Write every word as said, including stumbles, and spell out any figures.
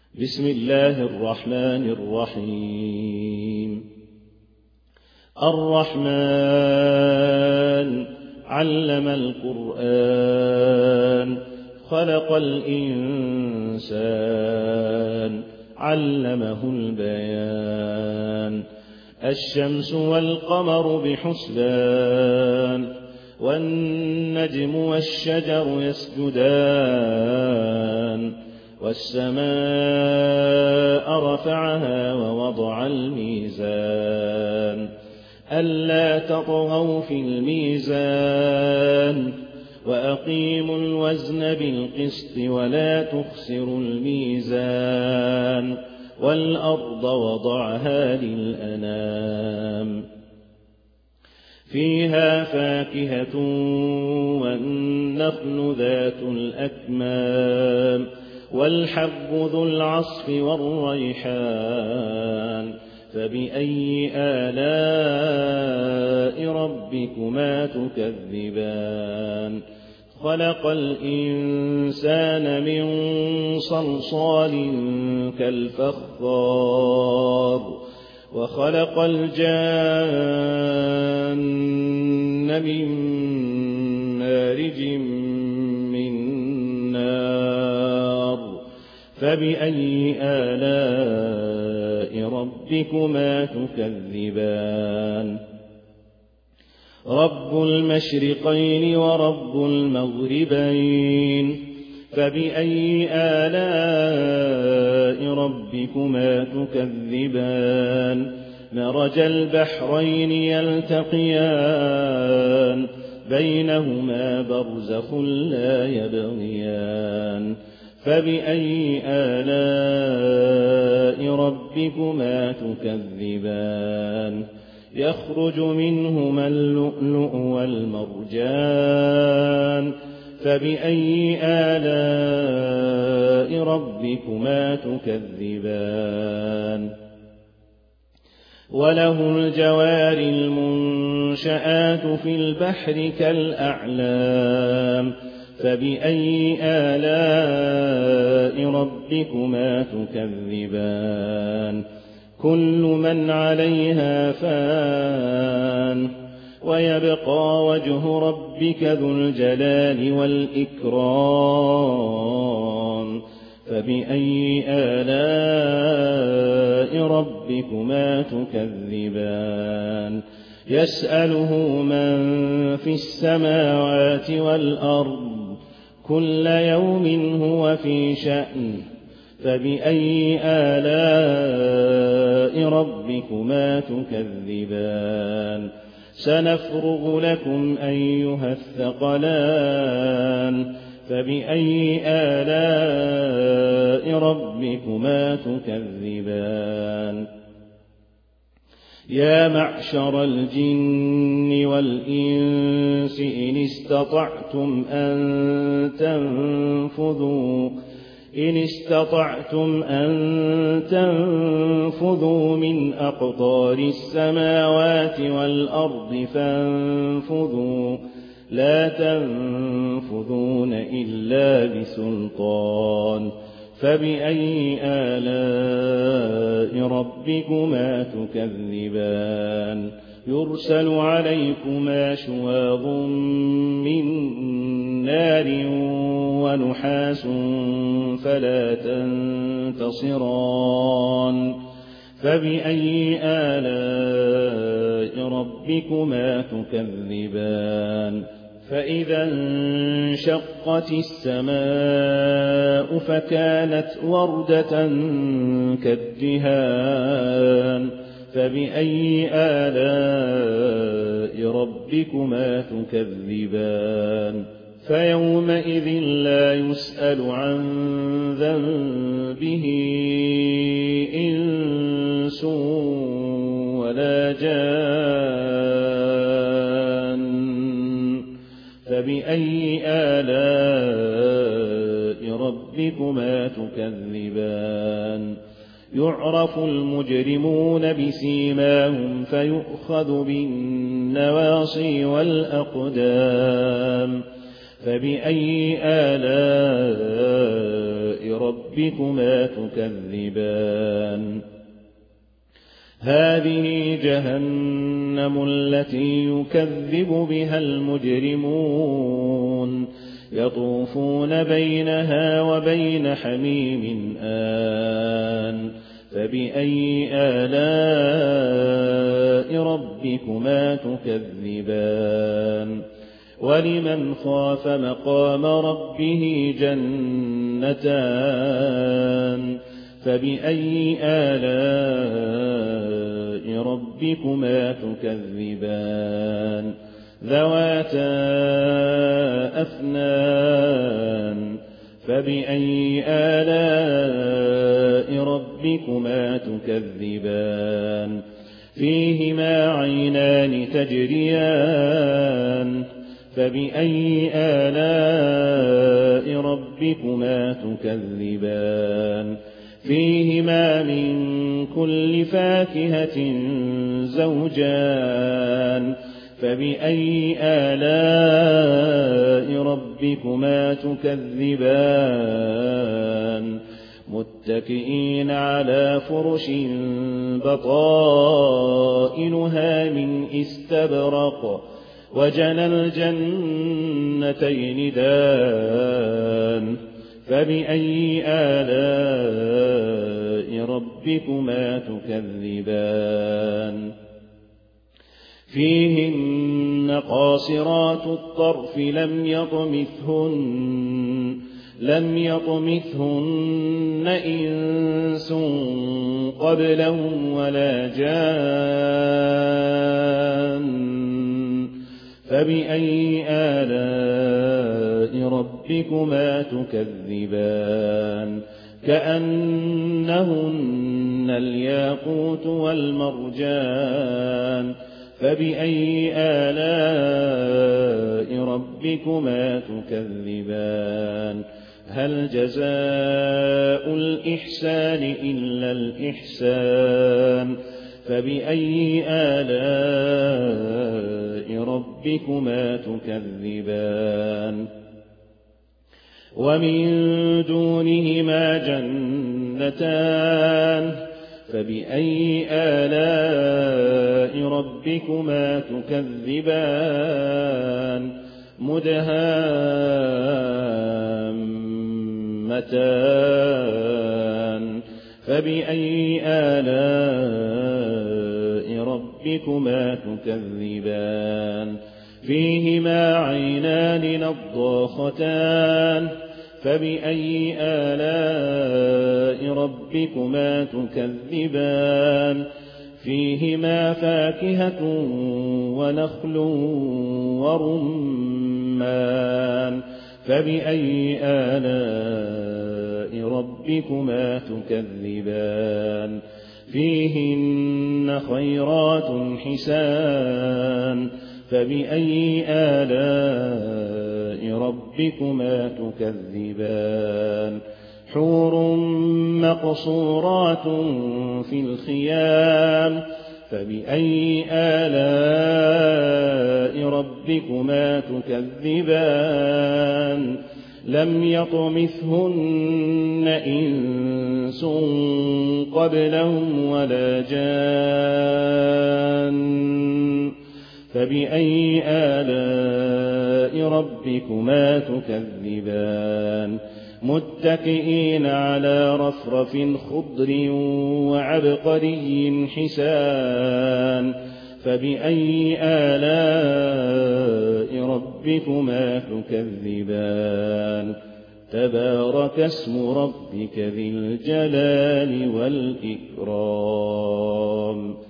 بسم الله الرحمن الرحيم. الرحمن علم القرآن خلق الإنسان علمه البيان. الشمس والقمر بحسبان والنجم والشجر يسجدان والسماء رفعها ووضع الميزان ألا تطغوا في الميزان وأقيموا الوزن بالقسط ولا تخسروا الميزان والأرض وضعها للأنام فيها فاكهة والنخل ذات الأكمام والحب ذو العصف والريحان فبأي آلاء ربكما تكذبان. خلق الإنسان من صلصال كالفخار وخلق الجان من مارج من نار فبأي آلاء ربكما تكذبان. رب المشرقين ورب المغربين فبأي آلاء ربكما تكذبان. مرج البحرين يلتقيان بينهما برزخ لا يبغيان فبأي آلاء ربكما تكذبان. يخرج منهما اللؤلؤ والمرجان فبأي آلاء ربكما تكذبان. وله الجوار المنشآت في البحر كالأعلام فبأي آلاء ربكما تكذبان. كل من عليها فان ويبقى وجه ربك ذو الجلال والإكرام فبأي آلاء ربكما تكذبان. يسأله من في السماوات والأرض كل يوم هو في شأن فبأي آلاء ربكما تكذبان. سنفرغ لكم أيها الثقلان فبأي آلاء ربكما تكذبان. يا معشر الجن والإنس إن استطعتم أن تنفذوا إن استطعتم أن تنفذوا من أقطار السماوات والأرض فانفذوا لا تنفذون إلا بسلطان فبأي آلاء ربكما تكذبان. يرسل عليكما شواظ من نار ونحاس فلا تنتصران فبأي آلاء ربكما تكذبان. فإذا انشقت السماء فكانت وردة كالدهان فبأي آلاء ربكما تكذبان. فيومئذ لا يسأل عن ذنبه إنس ولا جان فبأي آلاء ربكما تكذبان. يعرف المجرمون بسيماهم فيؤخذ بالنواصي والأقدام فبأي آلاء ربكما تكذبان هذه جهنم التي يكذب بها المجرمون يطوفون بينها وبين حميم آن فبأي آلاء ربكما تكذبان ولمن خاف مقام ربه جنتان فبأي آلاء ربكما تكذبان ذواتا أفنان فبأي آلاء ربكما تكذبان فيهما عينان تجريان فبأي آلاء ربكما تكذبان فيهما من كل فاكهة زوجان فبأي آلاء ربكما تكذبان متكئين على فرش بطائنها من استبرق وجنى الجنتين دان فبأي آلاء ربكما تكذبان فيهن قاصرات الطرف لم يطمثهن لم يطمثهن إنس قبلهم ولا جان فبأي آلاء ربكما تكذبان كأنهن الياقوت والمرجان فبأي آلاء ربكما تكذبان هل جزاء الإحسان إلا الإحسان فبأي آلاء ربكما تكذبان ومن دونهما جنتان فبأي آلاء ربكما تكذبان مدهامتان فبأي آلاء ربكما تكذبان فيهما عينان نضاختان فبأي آلاء ربكما تكذبان فيهما فاكهة ونخل ورمان فبأي آلاء ربكما تكذبان فيهن خيرات حسان فبأي آلاء ربكما تكذبان حور مقصورات في الخيام فبأي آلاء ربكما تكذبان لم يطمثهن إنس قبلهم ولا جان فبأي آلاء ربكما تكذبان متكئين على رفرف خضر وعبقري حسان فبأي آلاء ربكما تكذبان تبارك اسم ربك ذي الجلال والإكرام